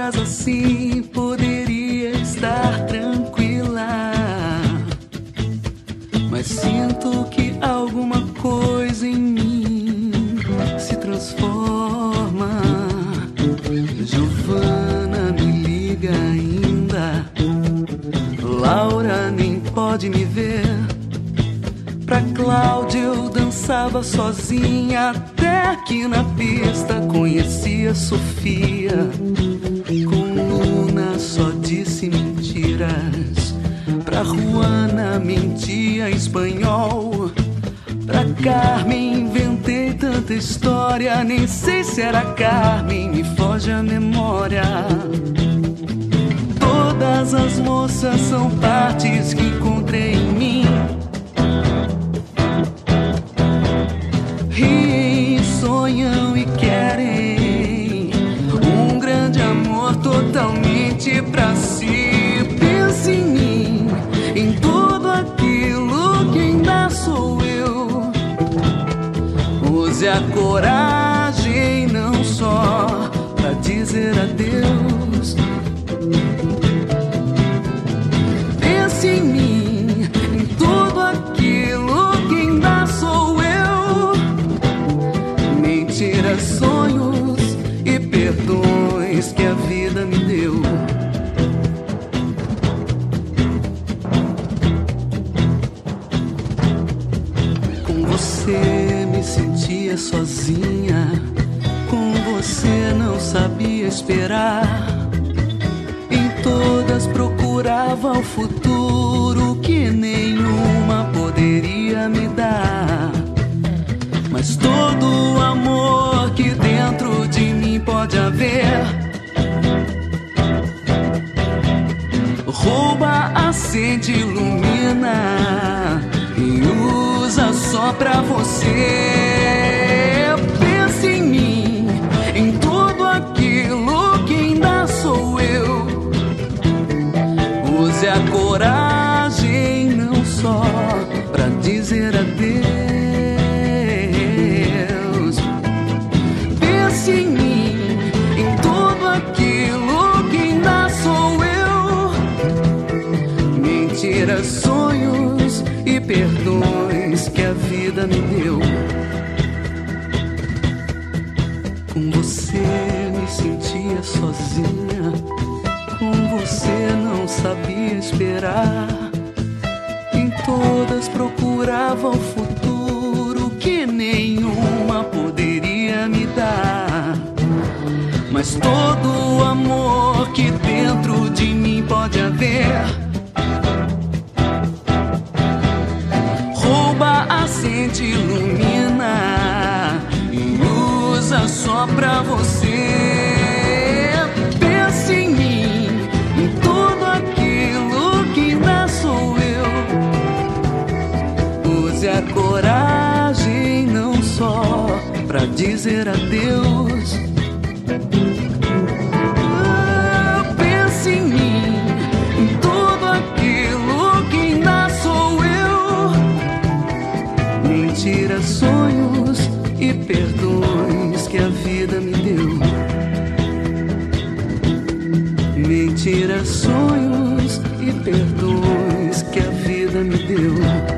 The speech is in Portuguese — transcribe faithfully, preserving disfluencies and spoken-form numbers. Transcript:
casa assim poderia estar tranquila, mas sinto que alguma coisa em mim se transforma. Giovana me liga ainda, Laura nem pode me ver. Pra Cláudia eu dançava sozinha, até que na pista conhecia Sofia. Com Luna só disse mentiras, pra Juana mentia espanhol. Pra Carmen inventei tanta história, nem sei se era Carmen, me foge a memória. Todas as moças são partes que encontrei em mim. Riem, sonham e querem um grande amor totalmente pra si. Pense em mim, em tudo aquilo que ainda sou eu. Use a coragem não só pra dizer adeus. Pense em mim, em tudo aquilo que ainda sou eu. Mentiras, sonhos e perdões que a vida me deu. Com você me sentia sozinha, com você não sabia esperar. Em todas procurava o futuro que nenhuma poderia me dar. Mas todo o amor que dentro de mim pode haver rouba, acende, ilumina e usa só pra você. Pense em mim, em tudo aquilo que ainda sou eu. Use a coragem não só pra dizer adeus. Pense em mim, em tudo aquilo que ainda sou eu. Mentiras, sonhos e perdões que a vida me deu. Com você me sentia sozinha, com você não sabia esperar. Em todas procurava o futuro que nenhuma poderia me dar. Mas todo o amor que dentro de mim pode haver rouba, acende, ilumina e usa só pra você. Pense em mim, em tudo aquilo que ainda sou eu. Use a coragem não só pra dizer adeus. Ah, pense em mim, em tudo aquilo que ainda sou eu. Mentiras, sonhos e perdões que a vida me deu. Mentiras, sonhos e perdões que a vida me deu.